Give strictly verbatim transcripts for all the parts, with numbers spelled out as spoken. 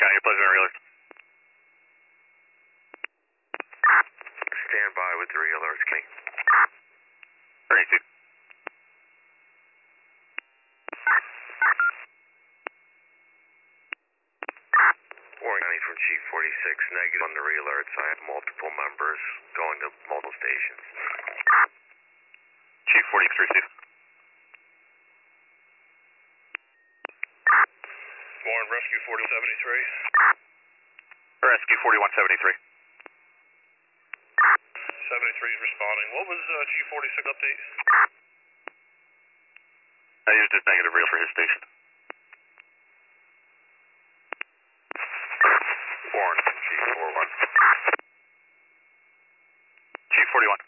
County, your pleasure, reelers. Stand by with three alerts, King. thirty-two. Warning County from Chief forty-six, negative on the re-alerts. I have multiple members going to multiple stations. Chief forty-six, receive. Warren, Rescue forty seventy-three. Rescue forty-one seventy-three. seventy-three is responding. What was uh, Chief forty-six update? I used his negative reel for his station. Warren, Chief forty-one. Chief forty-one.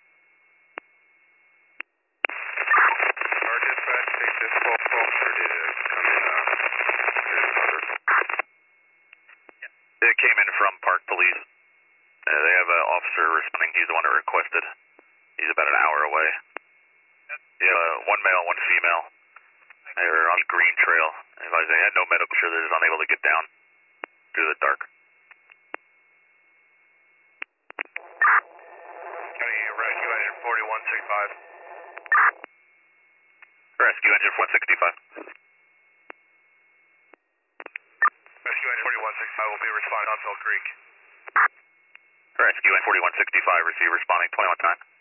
Our dispatch, take this twelve twelve thirty to come in. Uh, it came in from Park Police. Uh, they have an officer responding. He's the one that requested. He's about an hour away. Yeah, uh, one male, one female. They were on Green Trail. They had no medical. Sure, they're just unable to get down due to the dark. County Rescue Engine forty-one sixty-five. Rescue Engine one sixty-five. Rescue Engine forty-one sixty-five will be responding on Phil Creek. Rescue Engine forty-one sixty-five, receive responding twenty-one time.